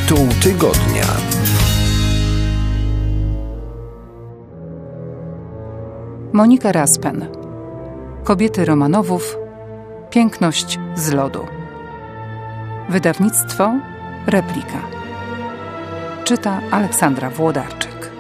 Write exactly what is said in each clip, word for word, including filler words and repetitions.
Tytuł tygodnia. Monika Raspen. Kobiety Romanowów. Piękność z lodu. Wydawnictwo Replika. Czyta Aleksandra Włodarczyk.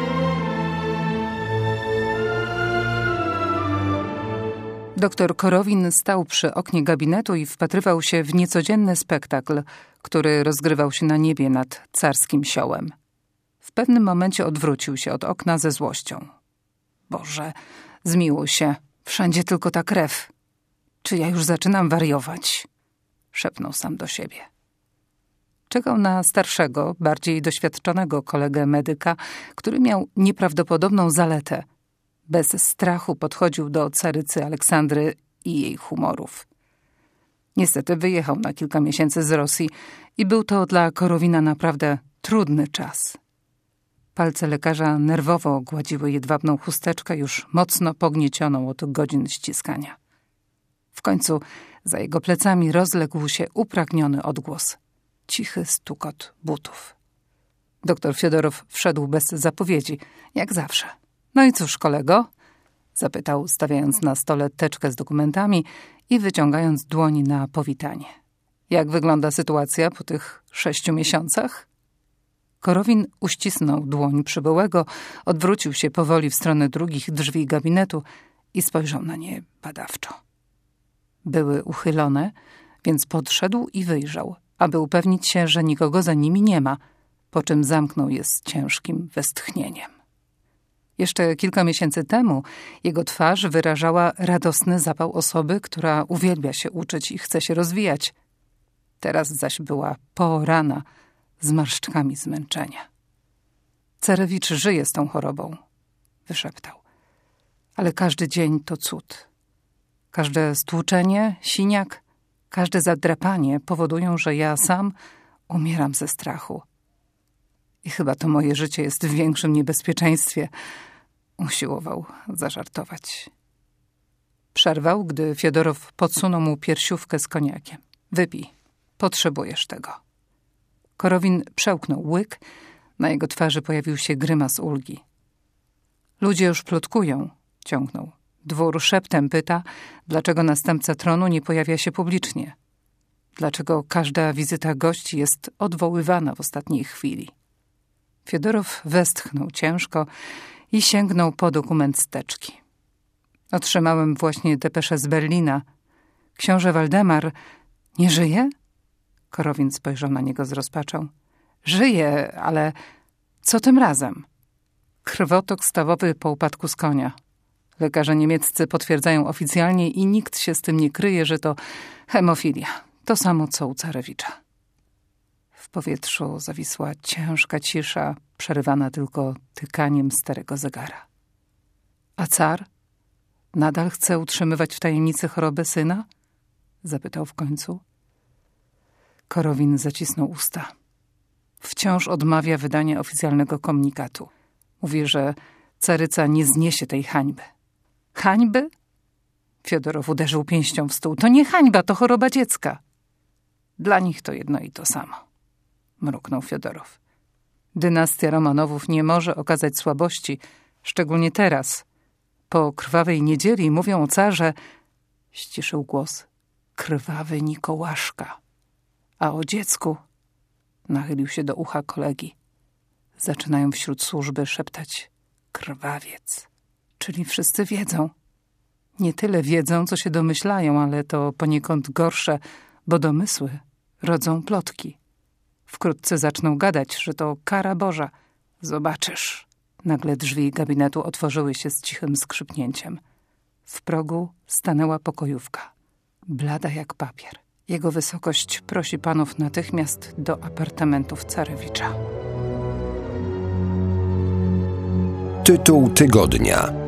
Doktor Korowin stał przy oknie gabinetu i wpatrywał się w niecodzienny spektakl, który rozgrywał się na niebie nad Carskim Siołem. W pewnym momencie odwrócił się od okna ze złością. Boże, zmiłuj się, wszędzie tylko ta krew. Czy ja już zaczynam wariować? Szepnął sam do siebie. Czekał na starszego, bardziej doświadczonego kolegę medyka, który miał nieprawdopodobną zaletę. Bez strachu podchodził do carycy Aleksandry i jej humorów. Niestety wyjechał na kilka miesięcy z Rosji i był to dla Korowina naprawdę trudny czas. Palce lekarza nerwowo gładziły jedwabną chusteczkę, już mocno pogniecioną od godzin ściskania. W końcu za jego plecami rozległ się upragniony odgłos. Cichy stukot butów. Doktor Fiodorow wszedł bez zapowiedzi, jak zawsze. No i cóż, kolego? Zapytał, stawiając na stole teczkę z dokumentami i wyciągając dłoń na powitanie. Jak wygląda sytuacja po tych sześciu miesiącach? Korowin uścisnął dłoń przybyłego, odwrócił się powoli w stronę drugich drzwi gabinetu i spojrzał na nie badawczo. Były uchylone, więc podszedł i wyjrzał, aby upewnić się, że nikogo za nimi nie ma, po czym zamknął je z ciężkim westchnieniem. Jeszcze kilka miesięcy temu jego twarz wyrażała radosny zapał osoby, która uwielbia się uczyć i chce się rozwijać. Teraz zaś była poorana zmarszczkami zmęczenia. Carewicz żyje z tą chorobą, wyszeptał. Ale każdy dzień to cud. Każde stłuczenie, siniak, każde zadrapanie powodują, że ja sam umieram ze strachu. I chyba to moje życie jest w większym niebezpieczeństwie. Usiłował zażartować. Przerwał, gdy Fiodorow podsunął mu piersiówkę z koniakiem. Wypij, potrzebujesz tego. Korowin przełknął łyk, na jego twarzy pojawił się grymas ulgi. Ludzie już plotkują, ciągnął. Dwór szeptem pyta, dlaczego następca tronu nie pojawia się publicznie. Dlaczego każda wizyta gości jest odwoływana w ostatniej chwili. Fiodorow westchnął ciężko i sięgnął po dokument z teczki. Otrzymałem właśnie depeszę z Berlina. Książę Waldemar nie żyje? Korowin spojrzał na niego z rozpaczą. Żyje, ale co tym razem? Krwotok stawowy po upadku z konia. Lekarze niemieccy potwierdzają oficjalnie i nikt się z tym nie kryje, że to hemofilia. To samo co u Carewicza. W powietrzu zawisła ciężka cisza, przerywana tylko tykaniem starego zegara. A car? Nadal chce utrzymywać w tajemnicy chorobę syna? Zapytał w końcu. Korowin zacisnął usta. Wciąż odmawia wydania oficjalnego komunikatu. Mówi, że caryca nie zniesie tej hańby. Hańby? Fiodorow uderzył pięścią w stół. To nie hańba, to choroba dziecka. Dla nich to jedno i to samo. Mruknął Fiodorow. Dynastia Romanowów nie może okazać słabości, szczególnie teraz. Po krwawej niedzieli mówią o carze, ściszył głos, krwawy Nikołaszka. A o dziecku, nachylił się do ucha kolegi, zaczynają wśród służby szeptać krwawiec. Czyli wszyscy wiedzą. Nie tyle wiedzą, co się domyślają, ale to poniekąd gorsze, bo domysły rodzą plotki. Wkrótce zaczną gadać, że to kara Boża. Zobaczysz. Nagle drzwi gabinetu otworzyły się z cichym skrzypnięciem. W progu stanęła pokojówka. Blada jak papier. Jego wysokość prosi panów natychmiast do apartamentów Carewicza. Tytuł tygodnia.